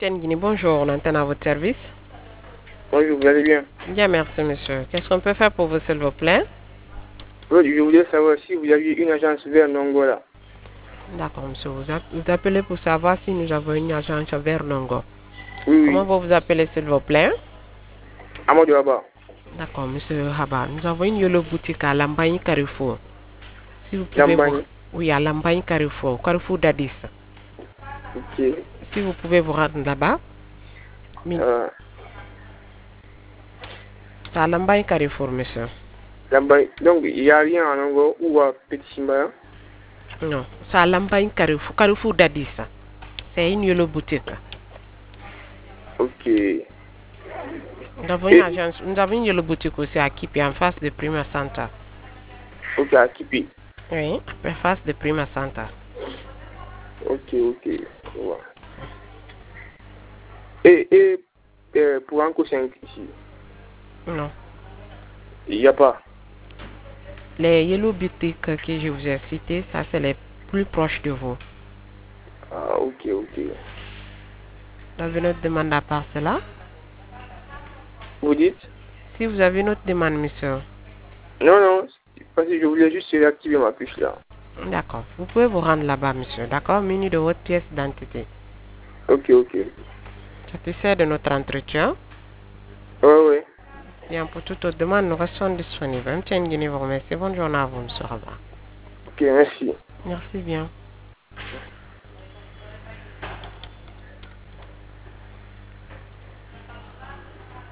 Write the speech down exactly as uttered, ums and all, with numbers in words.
Guinée, bonjour, on antenne à votre service. Bonjour, vous allez bien? Bien, merci, monsieur. Qu'est-ce qu'on peut faire pour vous, s'il vous plaît? Oui, je voulais savoir si vous aviez une agence vers Nongo là. D'accord, monsieur. Vous, a- vous appelez pour savoir si nous avons une agence vers Nongo. Oui, Comment oui. vous vous appelez, s'il vous plaît? Amadou Abba. D'accord, monsieur Haba. Nous avons une Yolo boutique à Lambagne Carrefour. Si vous pouvez vous... Lambagne. Oui, à Lambagne Carrefour, Carrefour d'Addis. Ok. Si vous pouvez vous rendre là-bas, mi- Euh, c'est à Lambagne Carrefour, monsieur. Lambagne. Donc, il n'y a rien à Nongo ou à Petit Simba. Non, c'est à Lambagne Carrefour, Carrefour d'Addis. C'est une Yolo boutique. Ok. Nous avons une Et, agence, nous avons une Yolo boutique aussi à Kipi, en face de Prima Center. ok, à Kipi. Oui, en face de Prima Center. Ok, ok. Je vois. Et, et euh, pour Anko cinq ici, Non. il n'y a pas. Les Yellow boutiques que je vous ai citées, ça c'est les plus proches de vous. Ah, ok, ok. Vous avez une autre demande à part cela? Vous dites? Si vous avez une autre demande, monsieur. Non, non. Parce que je voulais juste réactiver ma puce là. D'accord. Vous pouvez vous rendre là-bas, monsieur. D'accord? Muni de votre pièce d'identité. Ok, ok. Satisfait de notre entretien. Ouais, ouais. Bien, pour toute autre demande, nous restons disponibles. M T N Guinée vous remercie. Bonne journée à vous, monsieur Rabat. Ok, merci. Merci bien.